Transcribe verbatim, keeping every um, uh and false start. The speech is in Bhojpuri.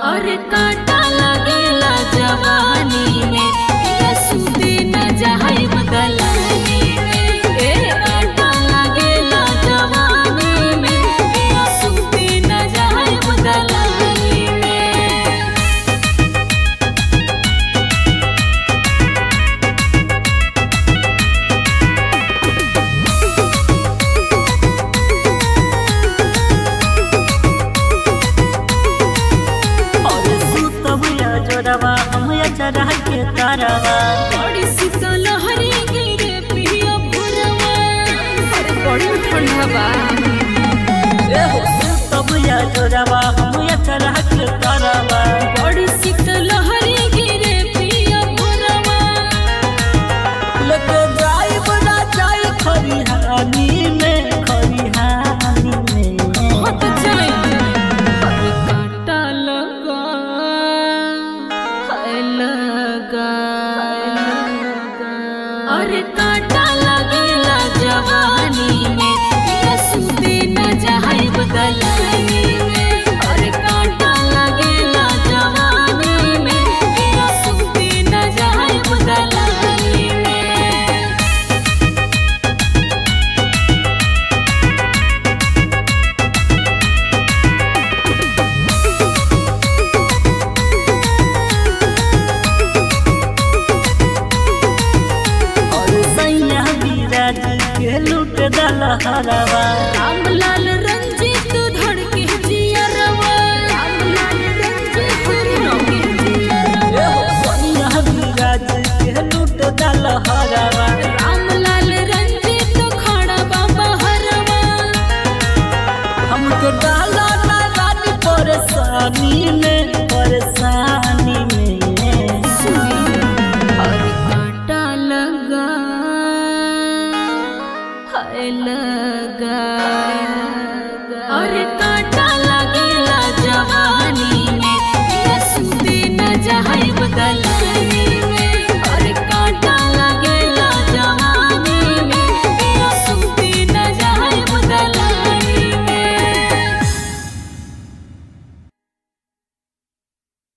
और कांटा लगेला जवानी में पिया सुते न जाए बदलानी में। ए कांटा लगेला जवानी में पिया सुते न जाए बदलानी में। जोड़वा हम चढ़ा के तारवा बड़ी शीतल लहरी गिरे पिया भोरवा। अरे बड़ी ठंडा बा ए हो तब या जोड़वा हम चढ़ा के तारवा बड़ी शीतल लहरी गिरे पिया भोरवा। लगे जाई बना जाई खरिहानी में खरिहानी में हट जाई अरे कांटा लगा हाय लगा अरे कांटा लगेला जवानी में पिया सुते न जाए बदलानी में। अरे कांटा लगेला जवानी में पिया सुते न जाए बदलानी में। के लूट दल हरवा रामलाल रंजीत धड़ के जियरवा। रामलाल रंजीत धड़ के जियरवा। सोनिया विराज के लूट दल हरवा रामलाल रंजीत खड़ा बाबा हरवा। हमको डाला ना रानी परेशानी में परेशानी में सुई और कांटा लगा हाय लगा